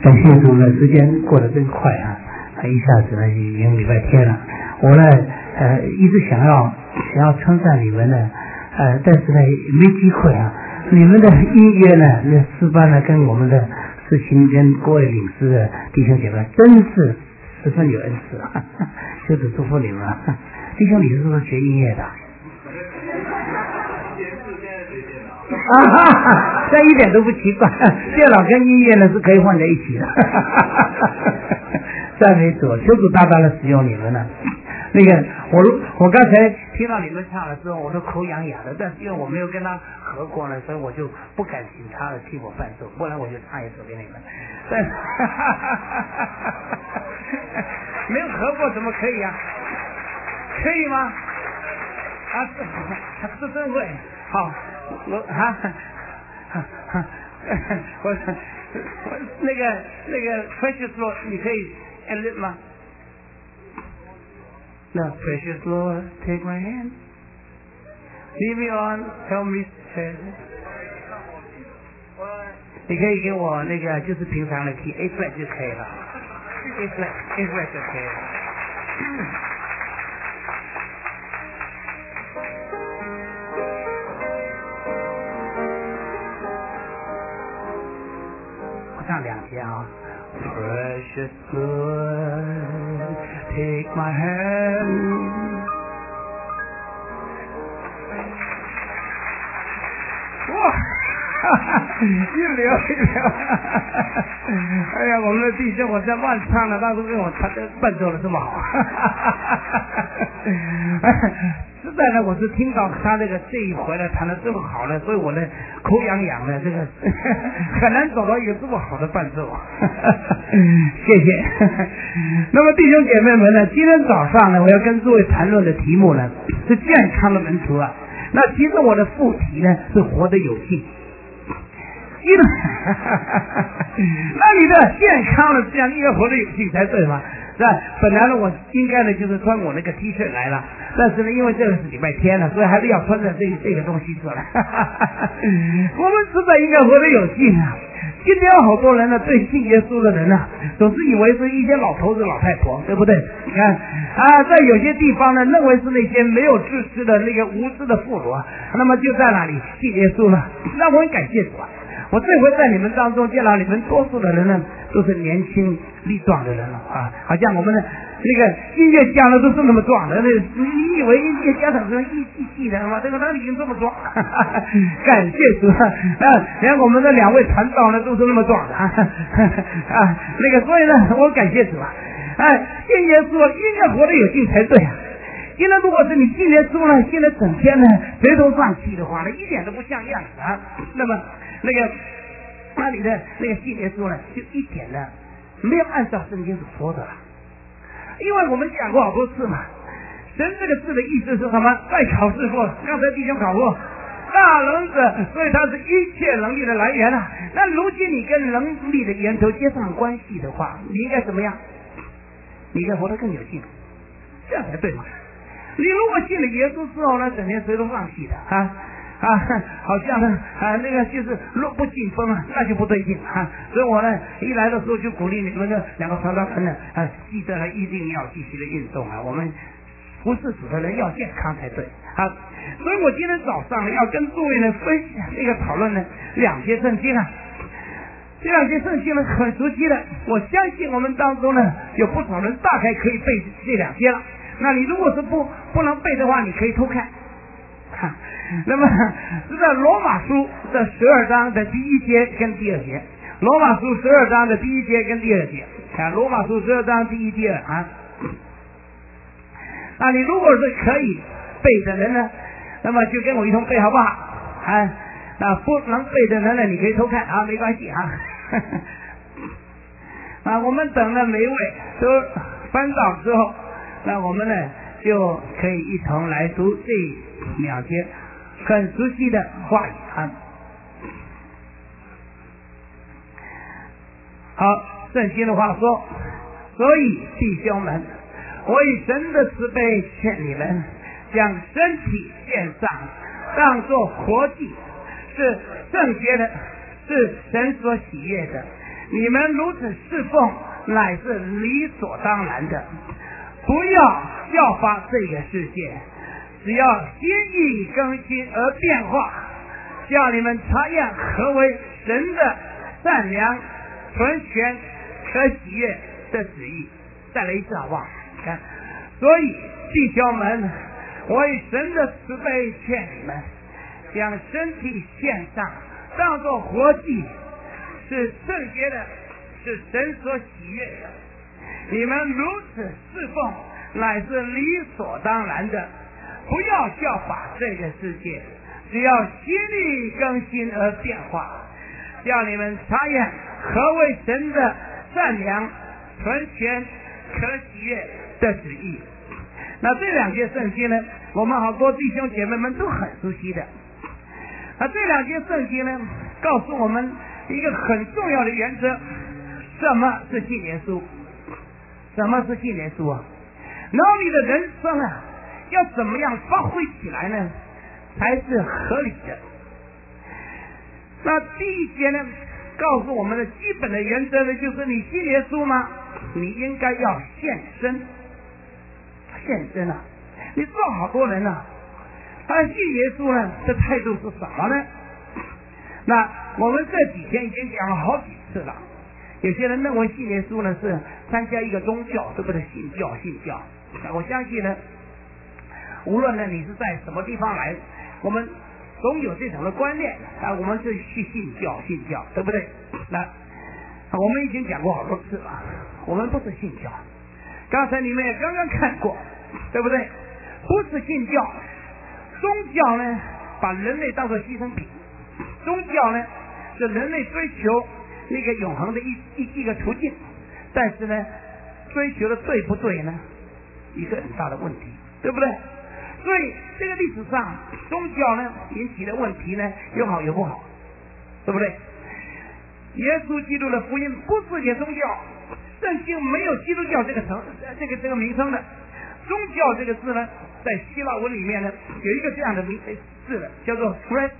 感谢主呢，时间过得真快啊！一下子呢已经礼拜天了。我呢一直想要称赞你们呢，但是呢没机会啊。你们的音乐呢，那诗班呢，跟我们的事情跟各位领事的弟兄姐妹，真是十分有恩赐啊！求主祝福你们。弟兄，你是不是学音乐的？这一点都不奇怪，电脑跟音乐呢是可以混在一起的。赞美主，求主大大的使用你们呢。那个我刚才听到你们唱了之后，我都口痒痒的，但是因为我没有跟他合过呢，所以我就不敢请他替我伴奏，不然我就唱一首给你们。但没有合过怎么可以啊？可以吗？这真会。好，我那个 Precious Lord， 你可以 edit 吗？那 Precious Lord take my hand, lead me on, help me stand。 你可以给我那个就是平常的 key A flat 就可以了， A flat 就可以了。我唱两节啊。Precious Lord, take my hand。 哇，一流！哎呀，我们的弟兄，我在乱唱了，当初跟我伴奏的这么好。实在呢，我是听到他这一回来弹的这么好了，所以我呢口痒痒的，这个很难找到一个这么好的伴奏。谢谢。那么弟兄姐妹们呢，今天早上呢，我要跟诸位谈论的题目呢是健康的门徒啊。那其实我的副题呢是活得有劲。那你的健康的这样应该活得有劲才对嘛？是吧？本来呢，我应该呢就是穿我那个 T 恤来了，但是呢，因为这个是礼拜天了，所以还是要穿着这个东西出来。我们实在应该活得有劲啊！今天好多人呢，对信耶稣的人呢，总是以为是一些老头子、老太婆，对不对？你看啊，在有些地方呢，认为是那些没有知识的那个无知的妇孺，那么就在那里信耶稣了。那我很感谢主啊！我这回在你们当中见到你们多数的人呢，都是年轻力壮的人了啊！好像我们的那个音乐家呢都是那么壮的，你以为音乐家怎么一的吗？这个他已经这么壮，感谢主啊！连我们的两位传道呢都是那么壮的啊！那个所以呢，我感谢主啊！信耶稣应该活得有劲才对啊！现在如果是你信耶稣呢，现在整天呢垂头丧气的话呢，一点都不像样子啊！那么那你的那个信耶稣呢，就一点呢没有按照圣经所说的了。因为我们讲过好多次嘛，神这个字的意思是什么？在考试过，刚才弟兄考过，大能者，所以它是一切能力的来源啊。那如今你跟能力的源头接上关系的话，你应该怎么样？你应该活得更有劲，这样才对嘛。你如果信了耶稣之后呢，整天垂头丧气的好像呢那个就是弱不禁风啊，那就不对劲啊。所以我呢一来的时候就鼓励你们的两个传道人呢记得呢一定要继续的运动啊。我们不是主的人要健康才对啊。所以我今天早上呢要跟诸位呢分享这个讨论呢两节圣经啊。这两节圣经呢很熟悉的，我相信我们当中呢有不少人大概可以背这两节了。那你如果是不能背的话，你可以偷看。那么是在罗马书的12章的第1节跟第2节，罗马书12章的第1节跟第2节罗马书12章第1、第2啊。那你如果是可以背的人呢，那么就跟我一同背好不好？那不能背的人呢，你可以偷看啊，没关系啊。我们等了每一位都翻到之后，那我们呢就可以一同来读这2节很熟悉的话语啊。好，圣经的话说，所以弟兄们，我以神的慈悲劝你们，将身体献上，当作活祭，是圣洁的，是神所喜悦的。 你们如此侍奉乃是理所当然的，不要效法这个世界，只要心意更新而变化，叫你们查验何为神的善良、纯全、可喜悦的旨意。再来一次好不好？看，所以弟兄们，我以神的慈悲劝你们，将身体献上，当作活祭，是圣洁的，是神所喜悦的。你们如此侍奉乃是理所当然的，不要效法这个世界，只要心意更新而变化，叫你们查验何为神的善良、纯全、可喜悦的旨意。那这两节圣经呢，我们好多弟兄姐妹们都很熟悉的。那这两节圣经呢，告诉我们一个很重要的原则：什么是信耶稣？什么是信耶稣啊？然后你的人生啊，要怎么样发挥起来呢，才是合理的？那第一节呢，告诉我们的基本的原则呢，就是你信耶稣吗？你应该要献身。献身啊！你知道好多人啊，他信耶稣呢，这态度是什么呢？那我们这几天已经讲了好几次了。有些人认为信耶稣呢是参加一个宗教，对不对？信教。那我相信呢，无论呢你是在什么地方来，我们总有这种的观念啊，我们是去信教，对不对？那我们已经讲过好多次了，我们不是信教。刚才你们也刚刚看过，对不对？不是信教，宗教呢把人类当作牺牲品，宗教呢是人类追求那个永恒的一个途径，但是呢，追求的对不对呢？一个很大的问题，对不对？所以这个历史上宗教呢引起的问题呢，有好有不好，对不对？耶稣基督的福音不是给宗教。圣经没有基督教这个名称的。宗教这个字呢，在希腊文里面呢，有一个这样的字的，叫做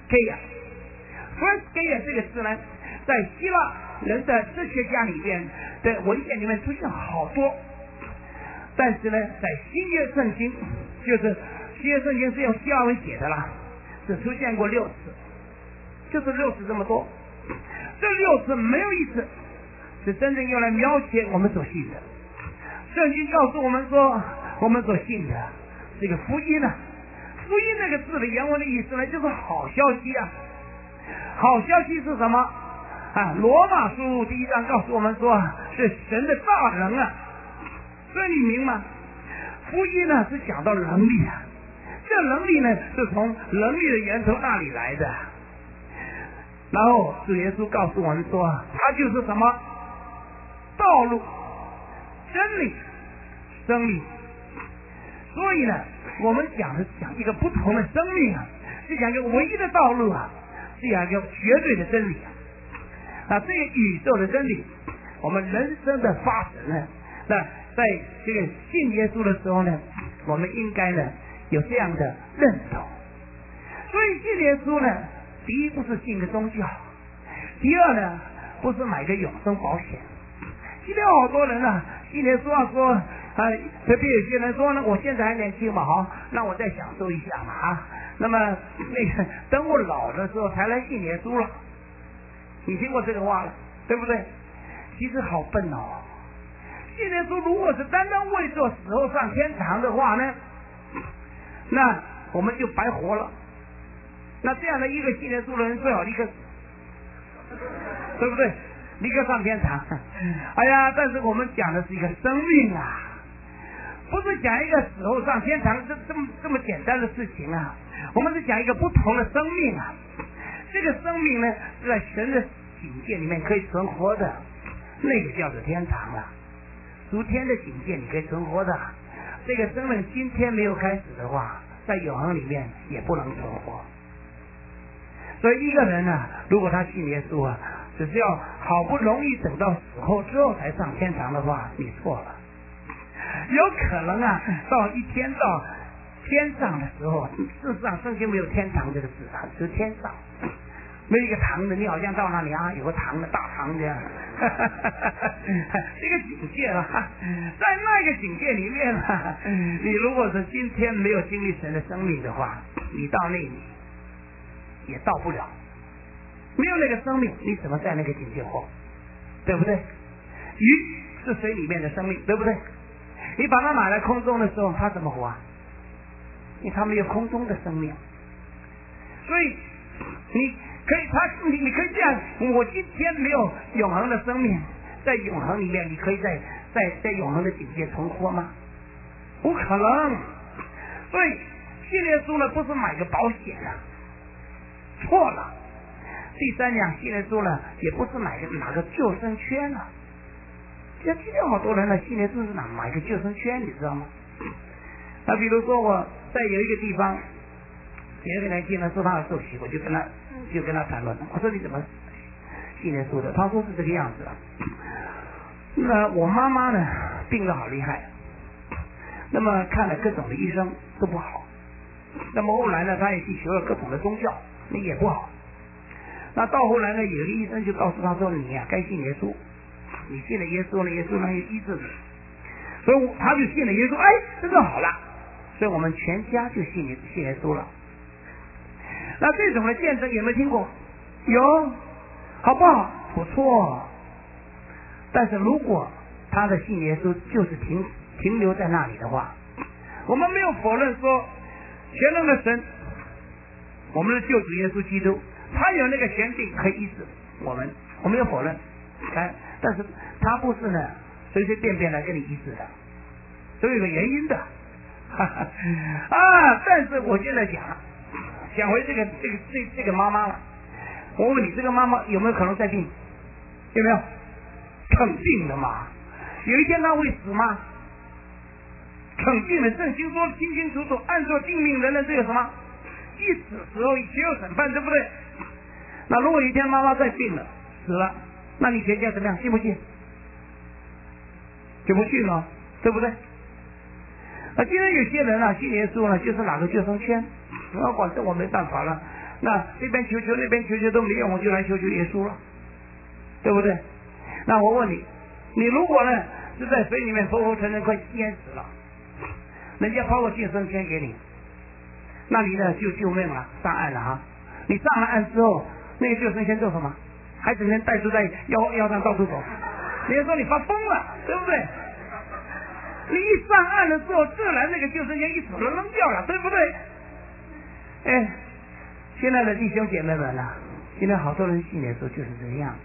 Phrescheia。Phrescheia 这个字呢，在希腊人的哲学家里面的文献里面出现好多，但是呢，在新约圣经，就是新约圣经是用希腊文写的啦，只出现过6次，就是6次这么多。这6次没有一次是真正用来描写我们所信的。圣经告诉我们说，我们所信的这个福音啊，福音这个字的原文的意思呢，就是好消息啊。好消息是什么啊？罗马书第1章告诉我们说，是神的大能啊。所以你明吗？福音呢是讲到能力啊，这能力呢是从能力的源头那里来的。然后主耶稣告诉我们说，他就是什么？道路、真理、生命。所以呢，我们讲一个不同的生命啊，是讲一个唯一的道路啊，是讲一个绝对的真理啊。这个宇宙的真理，我们人生的发展呢，那在这个信耶稣的时候呢，我们应该呢有这样的认同。所以信耶稣呢，第一不是信个宗教，第二呢不是买个永生保险。今天好多人啊，信耶稣说特别有些人说呢，我现在还年轻嘛，好，那我再享受一下嘛啊。那么那个等我老的时候才来信耶稣了。你听过这个话了，对不对？其实好笨哦。信耶稣如果是单单为做死后上天堂的话呢，那我们就白活了。那这样的一个信耶稣的人，最好立刻，对不对？立刻上天堂。哎呀，但是我们讲的是一个生命啊，不是讲一个死后上天堂这么简单的事情啊。我们是讲一个不同的生命啊。这个生命呢，是在神的境界里面可以存活的，那个叫做天堂啊。属天的境界你可以存活的，这个生命今天没有开始的话，在永恒里面也不能存活。所以一个人啊，如果他信耶稣啊，只是要好不容易等到死后之后才上天堂的话，你错了。有可能啊，到一天到天上的时候，事实上圣经没有天堂这个字啊，只是天上。 没有一个堂的，你好像到那里啊，有个堂的大堂这样，这个警戒了。在那个警戒里面呢，你如果是今天没有经历神的生命的话，你到那里也到不了。没有那个生命，你怎么在那个境界活？对不对？鱼是水里面的生命，对不对？你把它拿来空中的时候，它怎么活啊？因为它没有空中的生命，所以你可以这样，我今天没有永恒的生命，在永恒里面，你可以在永恒的境界存活吗？不可能。所以信耶稣呢，不是买个保险啊，错了。第三样，信耶稣呢，也不是哪个救生圈啊。像今天好多人呢，信耶稣是买个救生圈，你知道吗？那比如说我在有一个地方，有一个年轻人说他要受洗，我就跟他谈论，我说你怎么信耶稣的？他说是这个样子的。那我妈妈呢，病得好厉害，那么看了各种的医生都不好，那么后来呢，他也去学了各种的宗教，那也不好。那到后来呢，有一个医生就告诉他说：“你呀，该信耶稣，你信了耶稣了，耶稣能医治你。”所以他就信了耶稣，哎，这就好了。所以我们全家就信耶稣了。那这种的见证有没有听过？有，好不好？不错。但是如果他的信耶稣就是停留在那里的话，我们没有否认说全能的神，我们的救主耶稣基督，他有那个权柄可以医治我们没有否认，但是他不是呢随随便便来跟你医治的，都有个原因的。但是我现在讲回这个妈妈了，我问你，这个妈妈有没有可能在病？有没有？肯定的嘛。有一天她会死吗？肯定的。圣经说清清楚楚，按照定命人的这个什么，一死时候也有审判，对不对？那如果有一天妈妈在病了，死了，那你全家怎么样？信不信？就不信了，对不对？今天有些人啊，信耶稣呢，就是哪个救生圈，管这我没办法了。那这边求求那边求求都没用，我就来求求耶稣了，对不对？那我问你，你如果呢是在水里面浮浮沉沉快淹死了，人家抛个救生圈给你，那你呢就救命了，上岸了啊！你上了岸之后，那个救生圈做什么？还整天带出在腰上到处走，人家说你发疯了，对不对？你一上岸的时候，自然那个救生圈一手就扔掉了，对不对？现在的弟兄姐妹们啊，现在好多人信耶稣就是这个样子，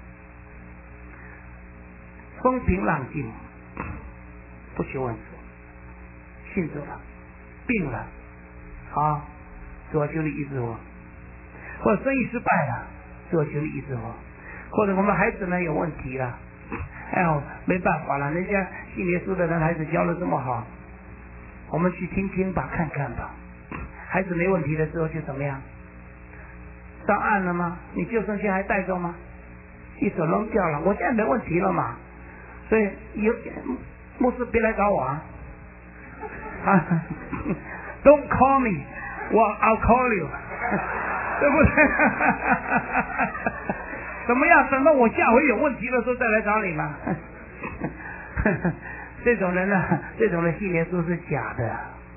风平浪静，不求问主，信主了，病了，好，主啊，求你医治我；或者生意失败了，主啊，求你医治我；或者我们孩子呢有问题了，没办法了，人家信耶稣的人孩子教的这么好，我们去听听吧，看看吧。孩子没问题的时候就怎么样？上岸了吗？你救生圈还带着吗？一手扔掉了，我现在没问题了嘛。所以牧师别来找我啊！Don't call me， I'll call you， 对不对？怎么样？等到我下回有问题的时候再来找你嘛。这种人呢，这种的信耶稣是假的。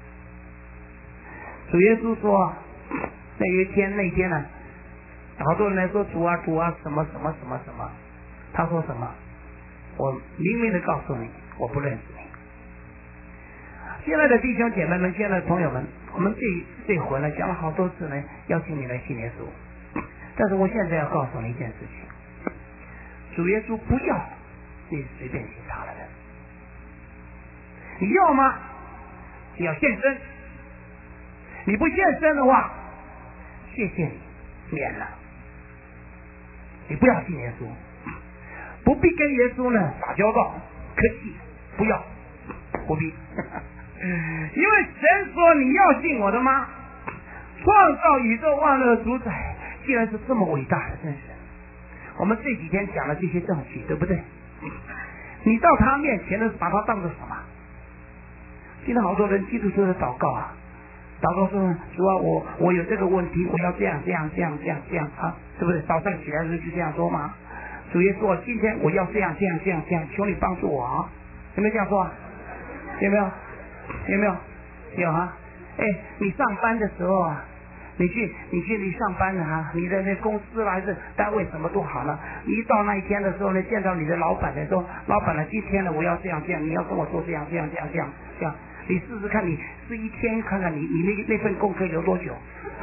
主耶稣说，那天呢，好多人来说主啊什么什么什么什么，他说什么？我明明的告诉你，我不认识你。现在的弟兄姐妹们，现在的朋友们，我们这回呢讲了好多次呢，邀请你来信耶稣。但是我现在要告诉你一件事情，主耶稣不要你随便信他的人，你要吗？你要献身，你不献身的话，谢谢你，免了。你不要信耶稣，不必跟耶稣呢打交道，客气，不必。因为神说你要信我的吗？创造宇宙万物的主宰，既然是这么伟大的真神，我们这几天讲的这些证据，对不对？你到他面前的把他当作什么？现在好多人基督徒的祷告啊， 祷告说主啊，我有这个问题，我要这样啊，对不对？早上起来的时候就这样说嘛。主耶稣，今天我要这样，求你帮助我啊！有没有这样说啊？有没有？有啊！哎，你上班的时候啊，你上班啊，你的那公司啦还是单位什么都好了，你一到那一天的时候呢，见到你的老板呢，说老板呢，今天呢我要这样，你要跟我说这样，你试试看，你试一天看看你那份功可以留多久，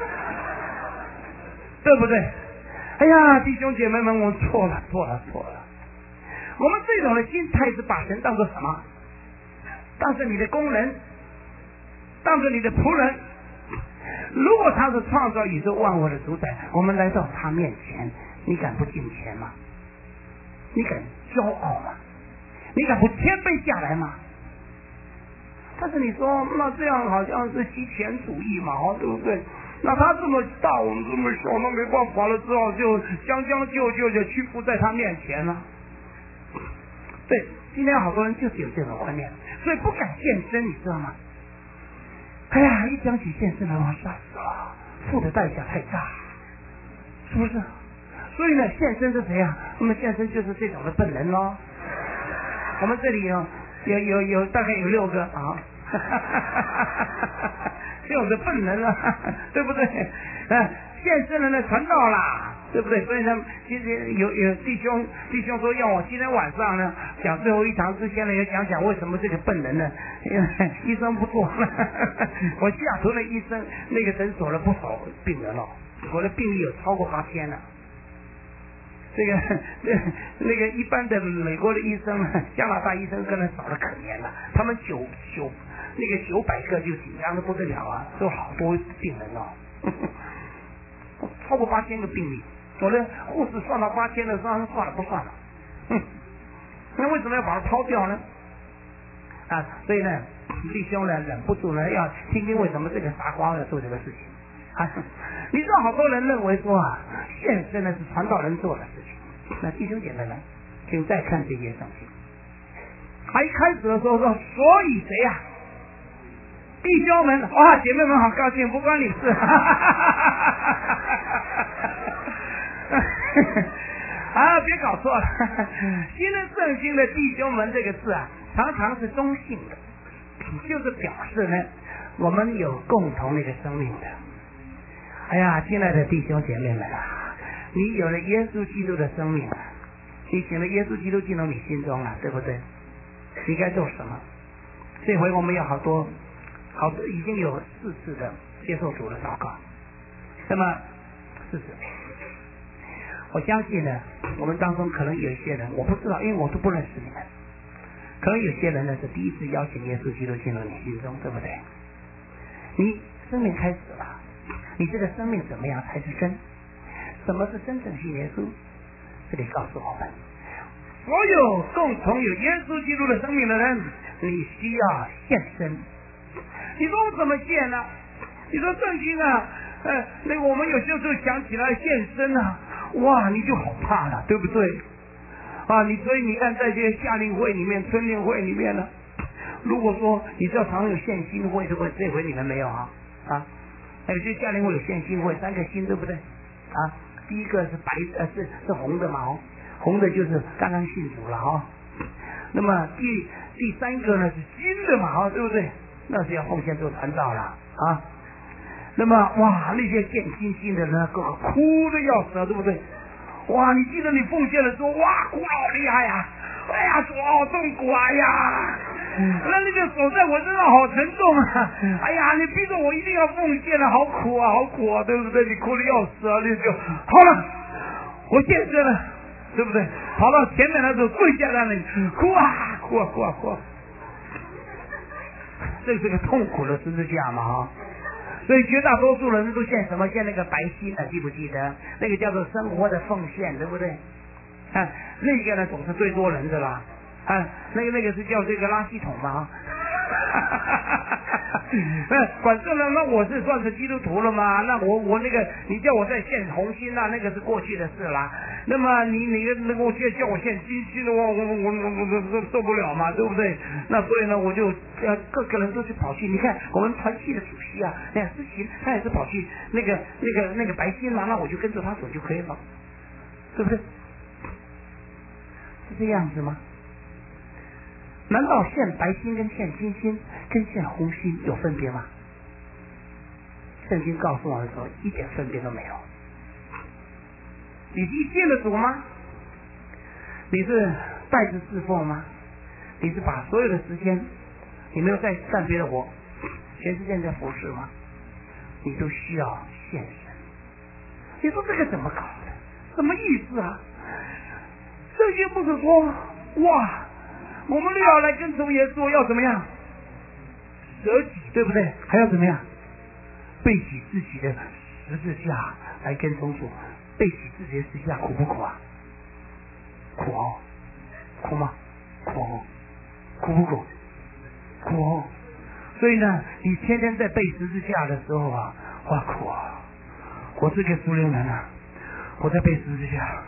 对不对？哎呀，弟兄姐妹们，我们错了。我们这种的心态是把神当作什么？当成你的工人，当成你的仆人。如果他是创造宇宙万物的主宰，我们来到他面前，你敢不敬虔吗？你敢骄傲吗？你敢不谦卑下来吗？但是你说，那这样好像是极权主义嘛，对不对？那他这么大，我们这么小，那没办法了，只好就将就屈服在他面前了。对，今天好多人就是有这种观念，所以不敢献身，你知道吗？哎呀，一讲起献身来，我吓死了，付的代价太大，是不是？所以呢，献身是谁啊？那么献身就是这种的笨人咯。我们这里有大概有6个啊。这种的笨人啊，对不对？现身人的传道啦，对不对？所以呢，其实有弟兄说要我今天晚上呢讲最后一堂之前呢，也讲为什么这个笨人呢？因为医生不做了，我西雅图的医生那个诊所了不少病人了，我的病例有超过8000了。那个一般的美国的医生，加拿大医生真的少得可怜了，他们900个就紧张的不得了啊，都好多病人哦，超过8000个病例，我的护士算到8000的，算了不算了，那为什么要把它抛掉呢？啊，所以呢，弟兄呢忍不住呢要听听为什么这个傻瓜要做这个事情。啊，你知道好多人认为说啊，献身呢是传道人做的事情。那弟兄姐妹们，请再看这些圣经。他一开始的时候说，所以谁呀？弟兄们，哇，姐妹们好高兴，不关你事。啊，别搞错了。新的圣经的弟兄们这个字啊，常常是中性的，就是表示呢，我们有共同的一个生命的。哎呀，亲爱的弟兄姐妹们啊，你有了耶稣基督的生命啊，你请了耶稣基督进入你心中了，对不对？你该做什么？这回我们有好多已经有4次的接受主的祷告。那么4次，我相信呢，我们当中可能有一些人，我不知道，因为我都不认识你们，可能有些人呢是第一次邀请耶稣基督进入你心中，对不对？你生命开始了。你这个生命怎么样才是真？什么是真正信耶稣？这里告诉我们，所有共同有耶稣基督的生命的人，你需要献身。你说我怎么献呢？你说圣经啊，那个我们有些时候想起来献身啊，哇，你就好怕了，对不对？啊，所以你看在这些夏令会里面、春令会里面呢，如果说你知道常有献心会，对不对？这回你们没有啊？还有些夏令会有献心会，3个心，对不对？啊，第一个是是红的嘛，红的就是刚刚信主了啊。那么第3个呢是金的嘛，对不对？那是要奉献做传道了啊。那么哇，那些献心的人哭的要死，对不对？哇，你记得你奉献的时候，哇，哭好厉害呀！哎呀，手好痛苦啊呀！那个手在我身上好沉重啊！哎呀，你逼着我一定要奉献了，好苦啊，对不对？你哭的要死啊！你就好了，我献身了，对不对？跑到前面的时候跪下来了，哭啊！这是个痛苦的十字架嘛所以绝大多数人都献什么？献那个白皙的，记不记得？那个叫做生活的奉献，对不对？那个呢总是最多人的啦。那个是叫这个垃圾桶嘛反正呢，那我是算是基督徒了嘛，那我那个你叫我再献红心那个是过去的事啦。那么你那个叫我献金星的话，我受不了嘛，对不对？那所以呢，我就各个人都去跑去，你看我们团契的主席啊，那思琪他也是跑去那个白心嘛，那我就跟着他走就可以了，对不对？是这样子吗？难道献白心跟献金星跟献红心有分别吗？圣经告诉我们说一点分别都没有。你信了主吗？你是拜子侍奉吗？你是把所有的时间你没有在干别的活，全时间在服侍吗？你都需要献身。你说这个怎么搞的？什么意思啊？圣经不是说哇我们要来跟从耶稣要怎么样？舍己，对不对？还要怎么样？背起自己的十字架来跟从主。背起自己的十字架苦不苦啊？苦哦，苦吗？苦哦，苦不苦？苦哦。所以呢，你天天在背十字架的时候啊，哇苦啊！我是个属灵人啊，我在背十字架。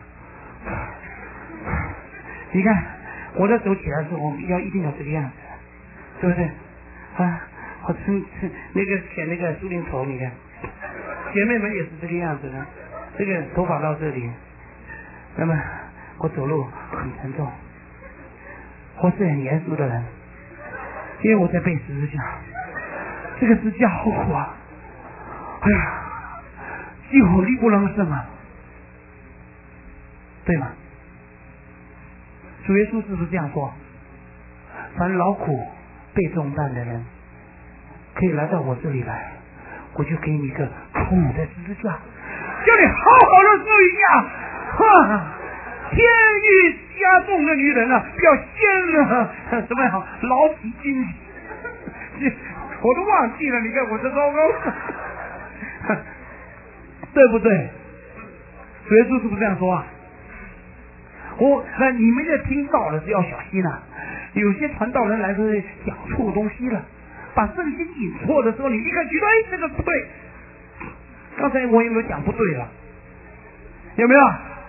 你看我在走起来的时候，一定要这个样子，对不对？啊，我那个剪那个树林头，你看，姐妹们也是这个样子的，这个头发到这里，那么我走路很沉重，我是很严肃的人，因为我在背十字架，这个十字架好苦啊！哎呀，几乎力不能胜啊，对吗？主耶稣是不是这样说？凡劳苦背重担的人，可以来到我这里来，我就给你一个苦的十字架，叫你好好的受一下。哈，天欲加重的女人啊，不要先了怎么样？劳体筋，我都忘记了。你看我这糟糕，对不对？主耶稣是不是这样说啊？那你们这听到了是要小心啊！有些传道人来说讲错东西了，把圣经引错的时候，你立刻觉得这个不对。刚才我有没有讲不对了？有没有？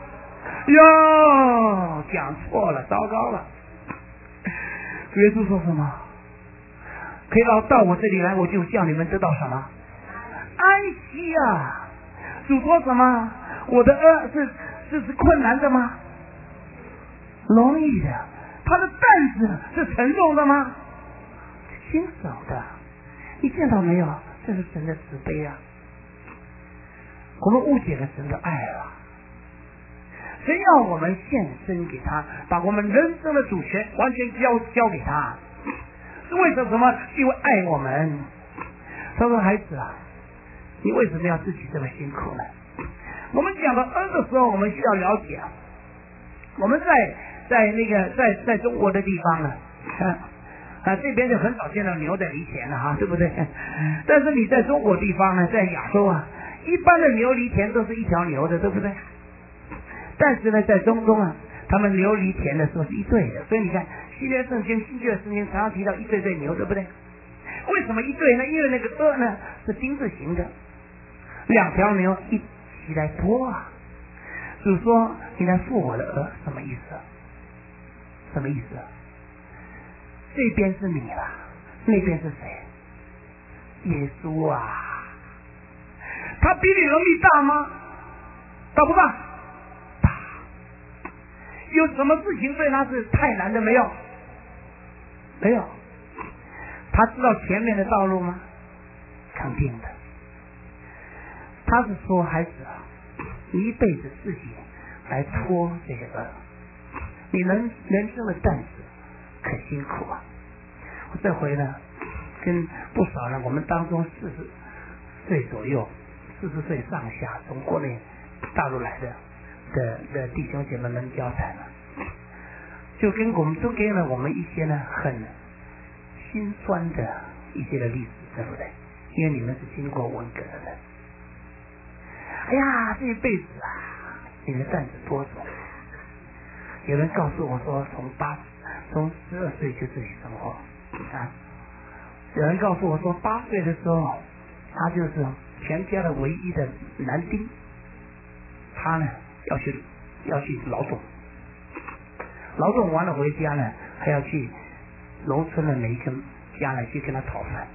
哟，讲错了，糟糕了！主耶稣说什么？可以到我这里来，我就叫你们得到什么？安息啊！主说什么？我的是困难的吗？容易的。他的担子是沉重的吗？轻省的。你见到没有？这是神的慈悲啊！我们误解了神的爱了。神要我们献身给他，把我们人生的主权完全交给他，是为什么？因为爱我们。他说：“孩子啊，你为什么要自己这么辛苦呢？”我们讲到恩的时候，我们需要了解，我们在中国的地方呢，这边就很少见到牛在犁田了哈，对不对？但是你在中国地方呢，在亚洲啊，一般的牛犁田都是一条牛的，对不对？但是呢，在中东啊，他们牛犁田的时候是一对的，所以你看新约圣经常常提到一对对牛，对不对？为什么一对呢？因为那个呢是丁字形的，两条牛一起来播啊。主说：“你来负我的额，什么意思？什么意思？这边是你了，那边是谁？耶稣啊！他比你能力大吗？大不大？大。有什么事情对他是太难的没有？没有。他知道前面的道路吗？肯定的。他是说，孩子啊，你一辈子自己来拖这个额，你人生的担子可辛苦啊！我这回呢，跟不少呢，我们当中40岁左右、40岁上下从国内大陆来的弟兄姐妹们交谈了，就跟都给了我们一些呢很心酸的一些的例子，对不对？因为你们是经过文革的人。哎呀，这一辈子啊，你的担子多重。有人告诉我说，从12岁就自己生活啊， 有人告诉我说，8岁的时候，他就是全家的唯一的男丁，他呢要去劳动，劳动完了回家呢，还要去农村的每一个家呢去跟他讨饭。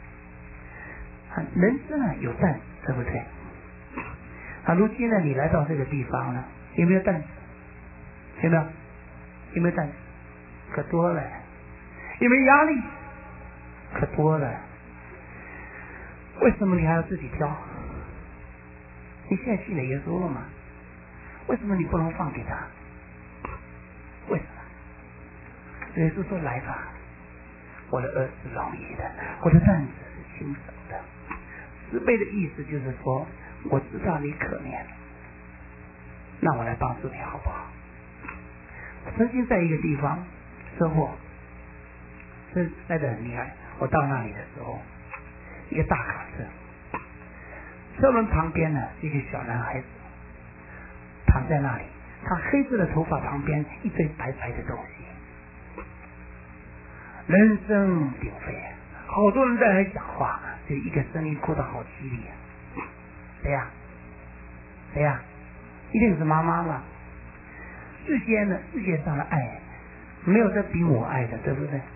人生啊有担子，对不对？如今呢，你来到这个地方呢，有没有担子？有没有？有没有担子？可多了。有没有压力？可多了。为什么你还要自己挑？你现在信了耶稣了吗？为什么你不能放给他？为什么？耶稣说：“来吧，我的儿是容易的，我的担子是轻省的。”慈悲的意思就是说，我知道你可怜，那我来帮助你好不好？曾经在一个地方车祸，塞得很厉害。我到那里的时候，一个大卡车，车门旁边呢，一个小男孩子躺在那里，他黑色的头发旁边一堆白白的东西，人声鼎沸，好多人在那里讲话，就一个声音哭得好凄厉。谁呀？谁呀？一定是妈妈嘛。世界上的爱，没有这比我爱的，对不对？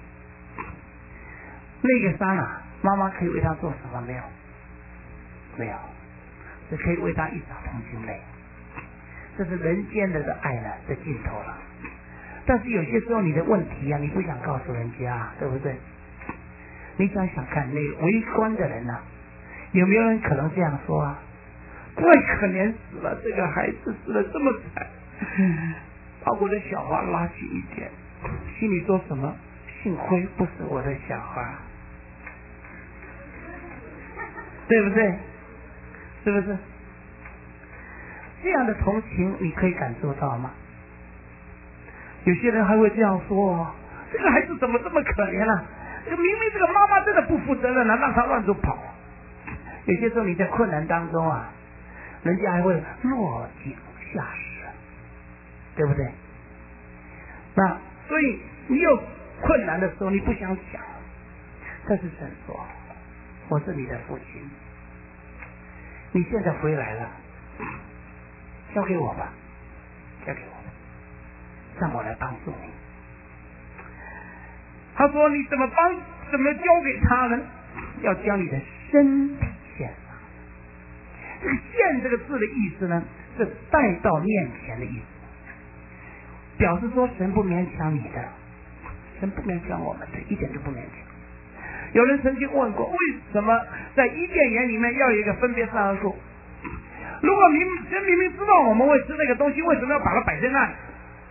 那个刹那，妈妈可以为他做什么没有？没有，只可以为他一洒同情泪。这是人间的爱呢的尽头了。但是有些时候你的问题啊，你不想告诉人家，对不对？你想想看，那围观的人啊，有没有人可能这样说啊？太可怜死了，这个孩子死得这么惨，把我的小花拉起一点，心里说什么？幸亏不是我的小花，对不对？是不是？这样的同情你可以感受到吗？有些人还会这样说：这个孩子怎么这么可怜啊？明明这个妈妈真的不负责任了，让他乱走跑。有些时候你在困难当中啊，人家还会落井下石，对不对？那所以你有困难的时候，你不想讲，但是神说：我是你的父亲，你现在回来了，交给我吧，交给我，让我来帮助你。他说：你怎么交给他呢？要将你的身体献上。这个献这个字的意思呢，是带到面前的意思，表示说神不勉强你的，神不勉强我们的，一点都不勉强。有人曾经问过，为什么在伊甸园里面要有一个分别善恶树？如果神明明知道我们会吃这个东西，为什么要把它摆在那里？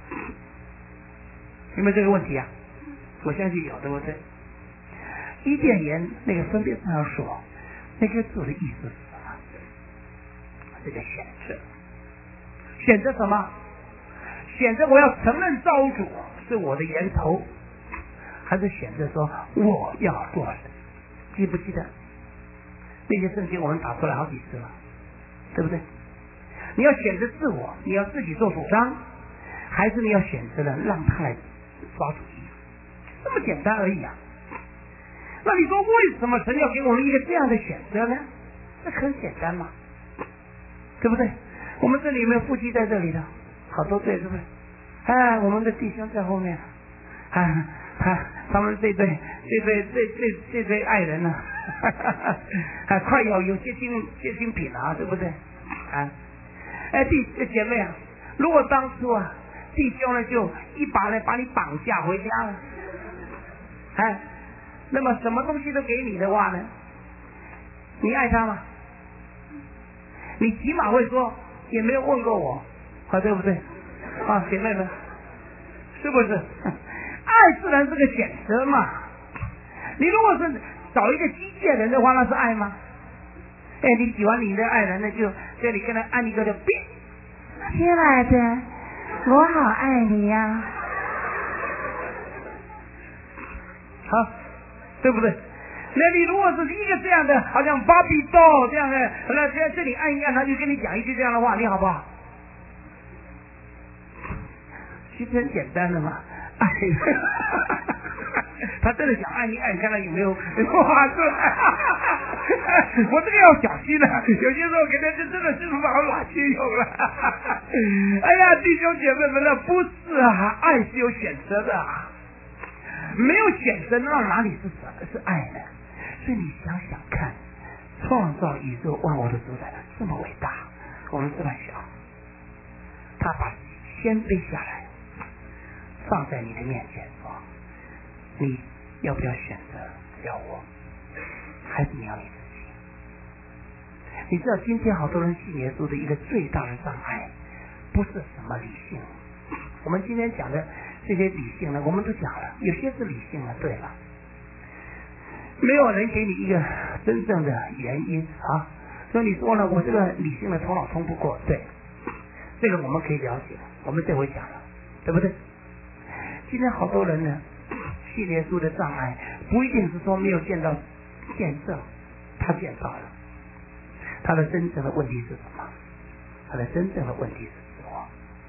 有没有这个问题啊？我相信有，对不对？伊甸园那个分别善恶树，那个字的意思是什么？这个选择，选择什么？选择我要承认造物主是我的源头，还是选择说我要做什么？记不记得那些圣经我们打出来好几次了，对不对？你要选择自我，你要自己做主张，还是你要选择了让他来抓主意？这么简单而已啊！那你说为什么神要给我们一个这样的选择呢？这很简单嘛，对不对？我们这里有没有夫妻在这里的？好多对，是不是？我们的弟兄在后面，他们这对爱人呢，快要有接近品了，对不对？姐妹啊，如果当初啊，弟兄呢就一把呢把你绑架回家了，那么什么东西都给你的话呢，你爱他吗？你起码会说也没有问过我，对不对？姐妹们，是不是？爱自然是个选择嘛。你如果是找一个机械人的话，那是爱吗？你喜欢你的爱人呢，就这里跟他按一个就哔， 亲爱的，我好爱你呀。 好，对不对？那你如果是一个这样的，好像芭比 doll 这样的，那这里按一按，他就跟你讲一句这样的话，你好不好？其实很简单的嘛， 他真的想爱你，看他有没有哇出来。我这个要小心了，有些时候给他真的是把我拉去有了。哎呀，弟兄姐妹们，那不是啊，爱是有选择的啊，没有选择那哪里是爱呢？所以你想想看，创造宇宙万物的主宰这么伟大，我们这么小，他把谦卑下来放在你的面前说，你要不要选择要我，还是你要你自己？你知道今天好多人信耶稣的一个最大的障碍不是什么理性，我们今天讲的这些理性呢，我们都讲了，有些是理性的，对了，没有人给你一个真正的原因啊。所以你说呢，我这个理性的头脑通不过，对，这个我们可以了解，我们这回讲了，对不对？今天好多人呢，信耶稣的障碍不一定是说没有见到见证，他见到了，他的真正的问题是什么？他的真正的问题是自我，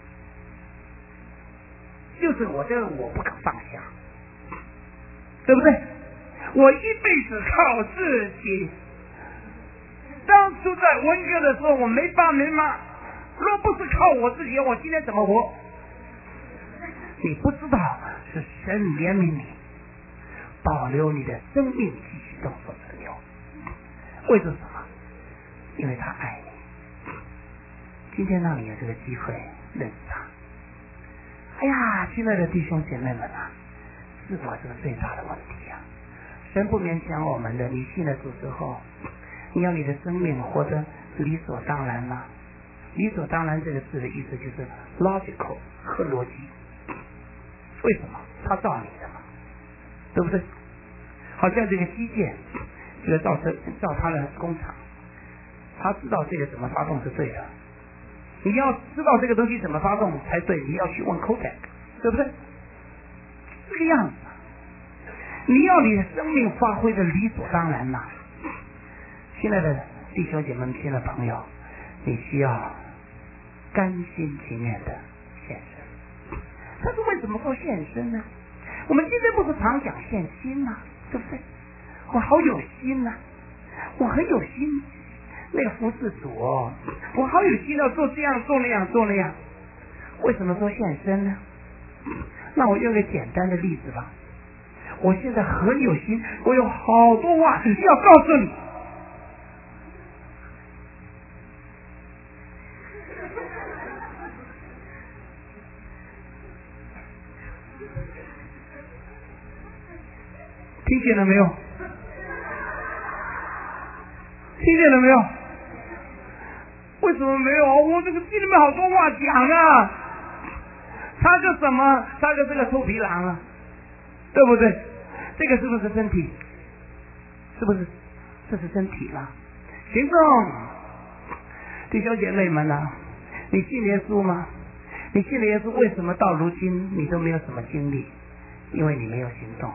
就是我这个我不肯放下，对不对？我一辈子靠自己，当初在文革的时候我没爸没妈，若不是靠我自己，我今天怎么活？你不知道是神怜悯你，保留你的生命继续动所存留。为着什么？因为他爱你。今天让你有这个机会认识他。哎呀，亲爱的弟兄姐妹们啊，自我是个最大的问题啊！神不勉强我们的，你信了主之后，你要你的生命活得理所当然吗？理所当然这个字的意思就是 logical 和逻辑。为什么？他造你的嘛，对不对？好像这个机械，这个造他的工厂，他知道这个怎么发动是对的。你要知道这个东西怎么发动才对，你要去问 Kodak， 对不对？这个样子，你要你的生命发挥的理所当然嘛。亲爱的弟兄姐妹们，亲爱的朋友，你需要甘心情愿的献身。但是为什么说献身呢？我们今天不是常讲献心吗？对不对？我好有心啊，我很有心，那个服侍主哦，我好有心要做这样做那样做那样。为什么说献身呢？那我用个简单的例子吧。我现在很有心，我有好多话要告诉你。听见了没有？听见了没有？为什么没有？我这个心里面好多话讲啊！他个什么？他个这个臭皮囊啊，对不对？这个是不是身体？是不是？这是身体啦。行动，弟兄姐妹们啊，你信耶稣吗？你信了耶稣，为什么到如今你都没有什么经历？因为你没有行动。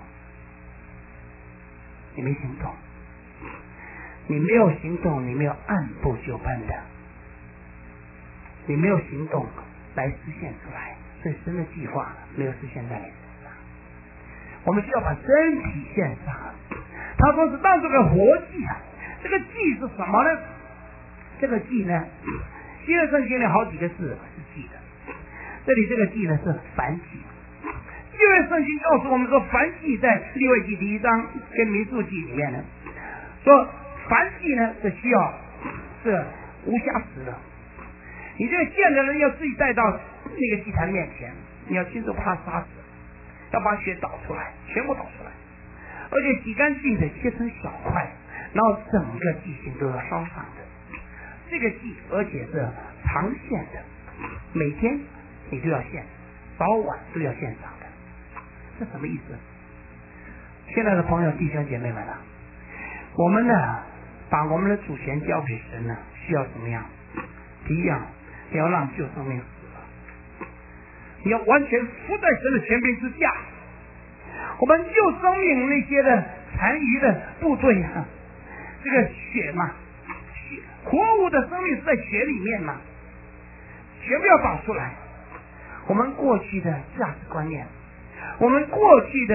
你没行动，你没有行动，你没有按部就班的，你没有行动来实现出来，所以神的计划没有实现在你身上。我们需要把身体献上，他说是当这个活祭啊。这个祭是什么呢？这个祭呢，新约圣经里好几个字是祭的，这里这个祭呢是燔祭。旧约圣经告诉我们说，燔祭在利未记第1章跟民数记里面呢，说燔祭呢是需要是无瑕疵的。你这个献的人要自己带到那个祭坛面前，你要亲手把它杀死，要把血倒出来，全部倒出来，而且洗干净的切成小块，然后整个祭形都要烧上的。这个祭而且是常献的，每天你都要献，早晚都要献上。这什么意思？亲爱的朋友弟兄姐妹们啊，我们呢把我们的主权交给神呢，需要怎么样？第一样，你要让旧生命死了，你要完全伏在神的权柄之下。我们旧生命那些的残余的部队啊，这个血嘛，活物的生命是在血里面嘛，全部要导出来。我们过去的价值观念，我们过去的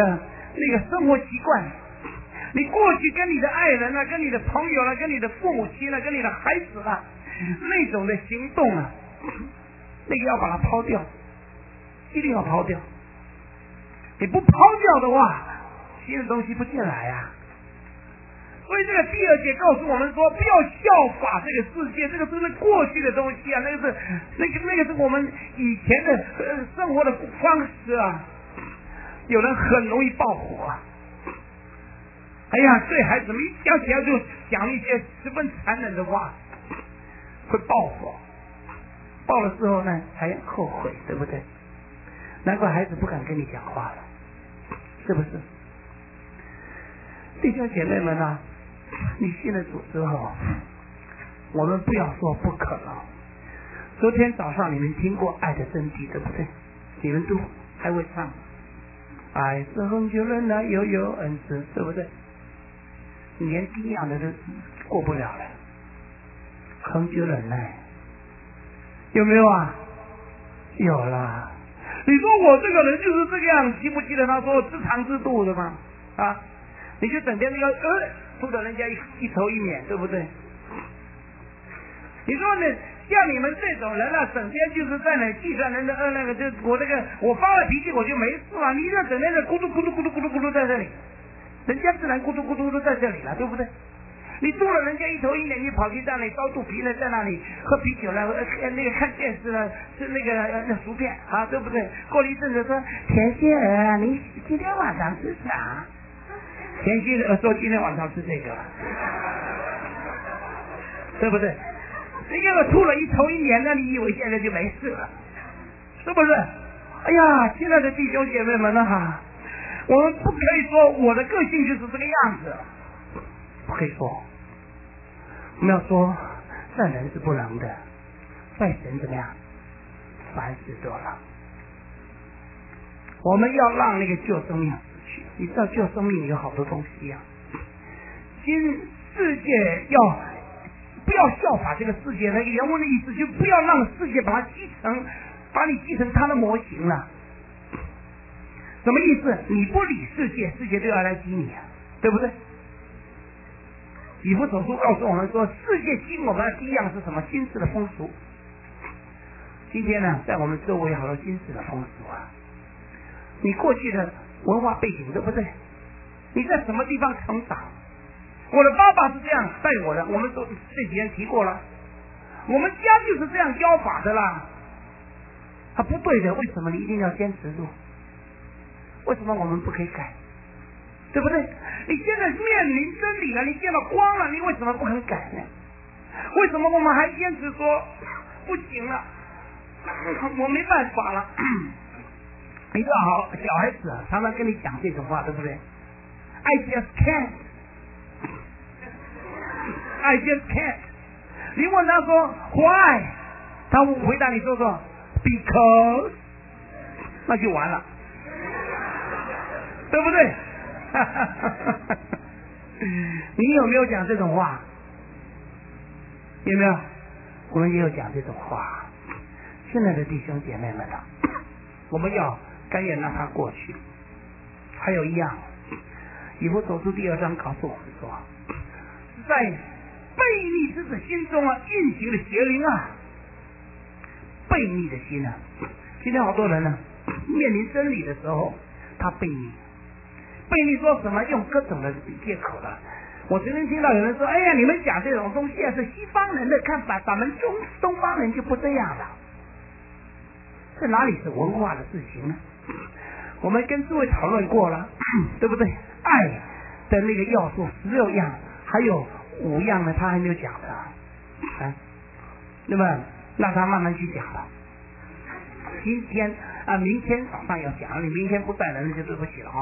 那个生活习惯，你过去跟你的爱人啊，跟你的朋友啊，跟你的父母亲啊，跟你的孩子啊，那种的行动啊，那个要把它抛掉，一定要抛掉。你不抛掉的话，新的东西不进来啊。所以这个第二节告诉我们说，不要效法这个世界，这个是过去的东西啊，那个是我们以前的生活的方式啊。有人很容易爆火啊，哎呀，对孩子们一讲起来就讲一些十分残忍的话，会爆火，爆了之后呢还后悔，对不对？难怪孩子不敢跟你讲话了，是不是？弟兄姐妹们啊，你信了主之后，我们不要说不可能。昨天早上你们听过爱的真谛，对不对？你们都还会唱爱是恒久忍耐，又有恩慈，对不对？你连第一样的都过不了了，恒久忍耐有没有啊？有啦。你说我这个人就是这个样，记不记得他说自长自度的吗？啊，你就整天那个吐得人家一头一脸，对不对？你说呢？像你们这种人啊，整天就是在那计算人的那个，我发了脾气我就没事了，你这整天的咕噜咕噜咕噜咕噜咕噜在这里，人家自然咕噜咕噜都在这里了，对不对？你吐了人家一头一脸，你跑去在那里烧肚皮了，在那里喝啤酒了，那个看电视了，吃那个薯片啊，对不对？过了一阵子说田心儿，你今天晚上吃啥？田心儿说今天晚上吃这个，对不对？你给我吐了一头一脸，那你以为现在就没事了？是不是？哎呀，亲爱的弟兄姐妹们啊，我们不可以说我的个性就是这个样子，不可以说。我们要说，在人是不能的，在神怎么样？凡事都能。我们要让那个旧生命死去。你知道旧生命有好多东西啊。新世界要。不要效法这个世界，那个原文的意思就不要让世界把你继承它的模型了。什么意思？你不理世界，世界就要来激你啊，对不对？以弗所书告诉我们说，世界激我们的第一样是什么？今世的风俗。今天呢，在我们周围好多今世的风俗啊。你过去的文化背景，对不对？你在什么地方成长？我的爸爸是这样带我的，我们都这几天提过了。我们家就是这样教法的啦。他不对的，为什么你一定要坚持住？为什么我们不可以改？对不对？你现在面临真理了，你见到光了，你为什么不肯改呢？为什么我们还坚持说不行了？我没办法了。你知道好，小孩子啊，常常跟你讲这种话，对不对 ？I just can't。I just can't。你问他说 Why？ 他回答你说 Because， 那就完了，对不对？你有没有讲这种话？有没有？我们也有讲这种话。现在的弟兄姐妹们啊，我们要甘愿让它过去。还有一样，以弗所书2章告诉我们说，在悖逆之子心中啊运行的邪灵啊，悖逆的心啊。今天好多人呢，面临真理的时候，他悖逆。悖逆说什么？用各种的借口了。我曾经听到有人说：“哎呀，你们讲这种东西啊，是西方人的看法，咱们东方人就不这样了。”这哪里是文化的事情呢？我们跟诸位讨论过了，对不对？爱的那个要素16样，还有5样呢，他还没有讲的啊。那么让他慢慢去讲吧。今天啊，明天早上要讲，你明天不在了，那就对不起了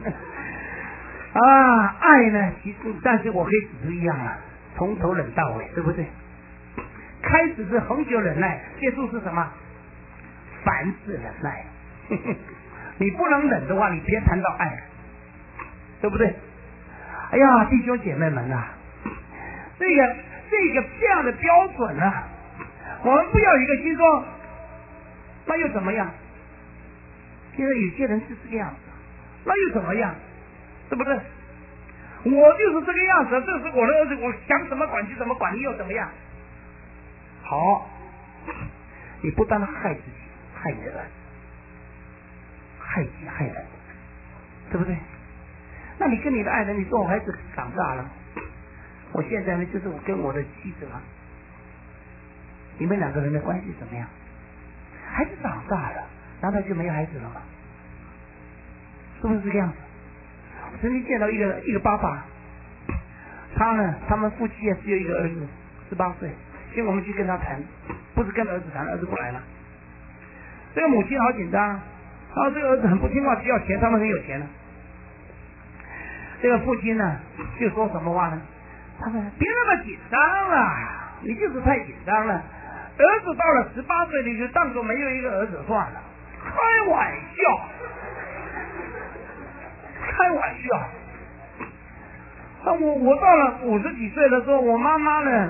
啊。爱呢，其实但是我可以指出一样啊，从头忍到尾，对不对？开始是恒久忍耐，结束是什么？凡事忍耐。你不能忍的话，你别谈到爱，对不对？哎呀，弟兄姐妹们啊，这样的标准啊，我们不要有一个心说，那又怎么样？现在有些人是这个样子，那又怎么样？ 对不对？我就是这个样子，这是我的儿子，我想怎么管就怎么管，你又怎么样？好，你不但害自己，害你的儿子，害己害人，对不对？那你跟你的爱人，你说我孩子长大了，我现在呢就是我跟我的妻子了，你们两个人的关系怎么样？孩子长大了，难道就没有孩子了吗？是不是这个样子？我曾经见到一个爸爸，他们夫妻也只有一个儿子，18岁。今天我们去跟他谈，不是跟儿子谈，儿子不来了。这个母亲好紧张，然后这个儿子很不听话，只要钱，他们很有钱了。这个父亲呢，就说什么话呢？他说：“别那么紧张了，你就是太紧张了。儿子到了18岁，你就当作没有一个儿子算了。”开玩笑，开玩笑。我到了50几岁的时候，我妈妈呢，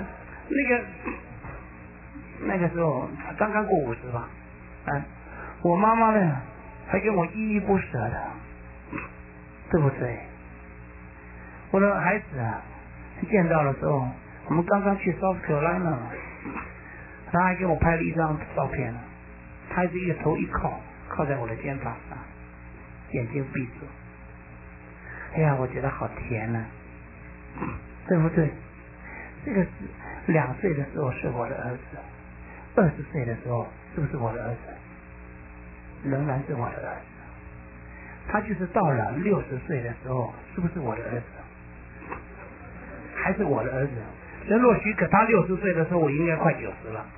那个时候刚刚过50吧，我妈妈呢还跟我依依不舍的，对不对？我的孩子啊，见到的时候，我们刚刚去 South Carolina， 他还给我拍了一张照片，他是一个头一靠在我的肩膀上，眼睛闭住。哎呀，我觉得好甜啊，对不对？这个是2岁的时候是我的儿子，20岁的时候是不是我的儿子？仍然是我的儿子。他就是到了60岁的时候，是不是我的儿子？还是我的儿子？人若许可，他60岁的时候，我应该快90了。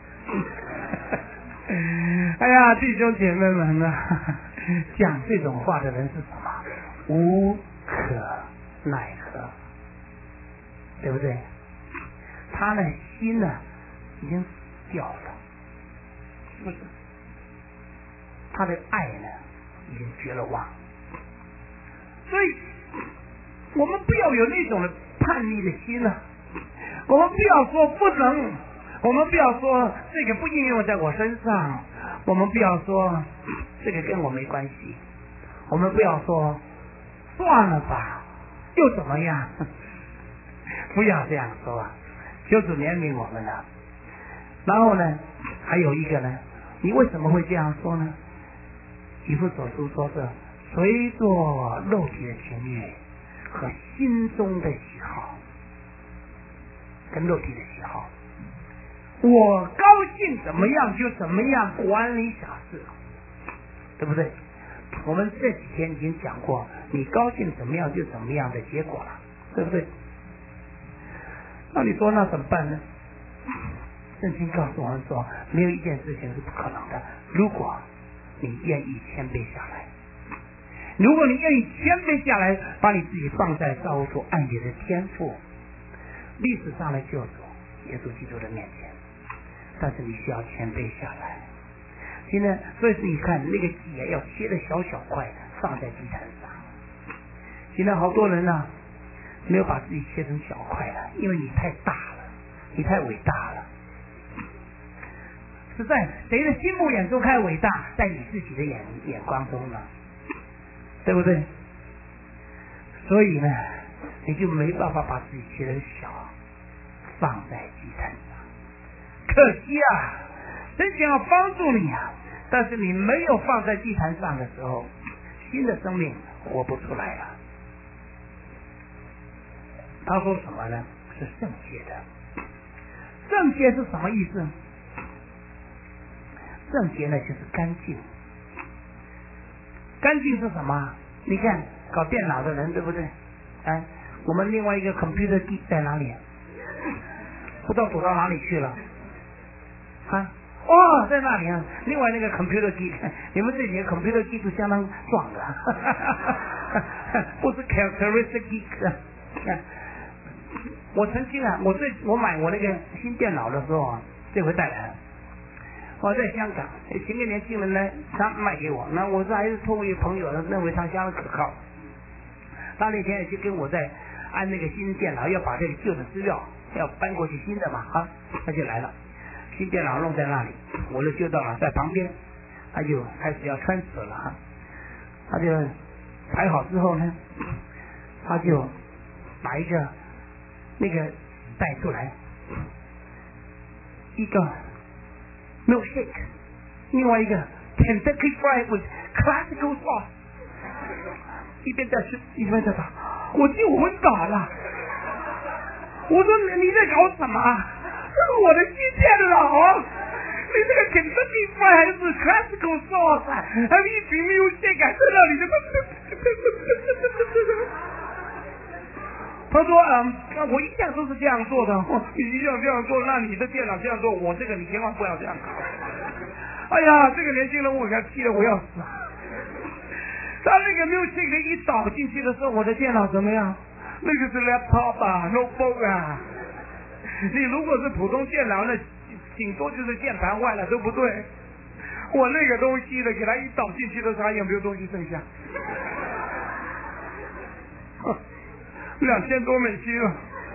哎呀，弟兄姐妹们啊，讲这种话的人是什么？无可奈何，对不对？他呢，心呢已经死掉了，是不是？他的爱呢已经绝了望。所以我们不要有那种叛逆的心啊，我们不要说不能，我们不要说这个不应用在我身上，我们不要说这个跟我没关系，我们不要说算了吧又怎么样，不要这样说啊，求主怜悯我们了。然后呢，还有一个呢，你为什么会这样说呢？以弗所书说是随着肉体的情欲和心中的喜好，跟肉体的喜好，我高兴怎么样就怎么样，管理小事，对不对？我们这几天已经讲过，你高兴怎么样就怎么样的结果了，对不对？那你说那怎么办呢？圣经告诉我们说，没有一件事情是不可能的，如果你愿意谦卑下来，如果你愿意谦卑下来，把你自己放在造物主爱你的天父历史上的救主耶稣基督的面前，但是你需要谦卑下来。现在所以你看那个鸡要切的小小块放在祭坛上，现在好多人呢没有把自己切成小块了，因为你太大了，你太伟大了。是在谁的心目眼中看伟大，在你自己的眼光中呢，对不对？所以呢，你就没办法把自己切得小，放在祭坛上。可惜啊，真想要帮助你啊，但是你没有放在祭坛上的时候，新的生命活不出来了。他说什么呢？是圣洁的。圣洁是什么意思？圣洁呢就是干净。干净是什么？你看搞电脑的人对不对？我们另外一个 computer geek 在哪里？不知道走到哪里去了。在那里啊！另外那个 computer geek， 你们这几个 computer geek 都相当壮的，不是 characteristic geek。我曾经啊，我买我那个新电脑的时候啊，这回带来了。我在香港，请个年轻人来，他卖给我，那我是还是通过一个朋友认为他相当可靠。他那天也就跟我在按那个新电脑，要把这个旧的资料要搬过去新的嘛，他就来了。新电脑弄在那里，我的旧电脑在旁边，他就开始要transfer了他就排好之后呢， 他就把一个那个带出来，一个 milkshake， 另外一个 Kentucky Fried with classical sauce， 一边在吃一边在打，我就昏倒了。我说你在搞什么？这是我的新电脑，你这个 Kentucky Fried 还是 classical sauce， 还有一瓶 milkshake， 在那里他说我一向都是这样做的。你一向这样做，那你的电脑这样做，我这个你千万不要这样搞。哎呀，这个年轻人我给他气得我要死。他那个milkshake一倒进去的时候，我的电脑怎么样？那个是 laptop 啊 notebook 啊。你如果是普通电脑，那顶多就是键盘坏了，对不对？我那个东西呢，给他一倒进去的时候，还有没有东西剩下？$2000多了。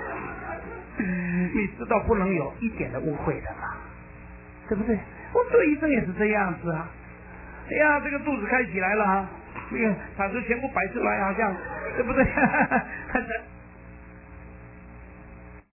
你知道不能有一点的误会的嘛，对不对？我做医生也是这样子啊。哎呀，这个肚子开起来了啊，那个产值全部摆出来，好像对不对？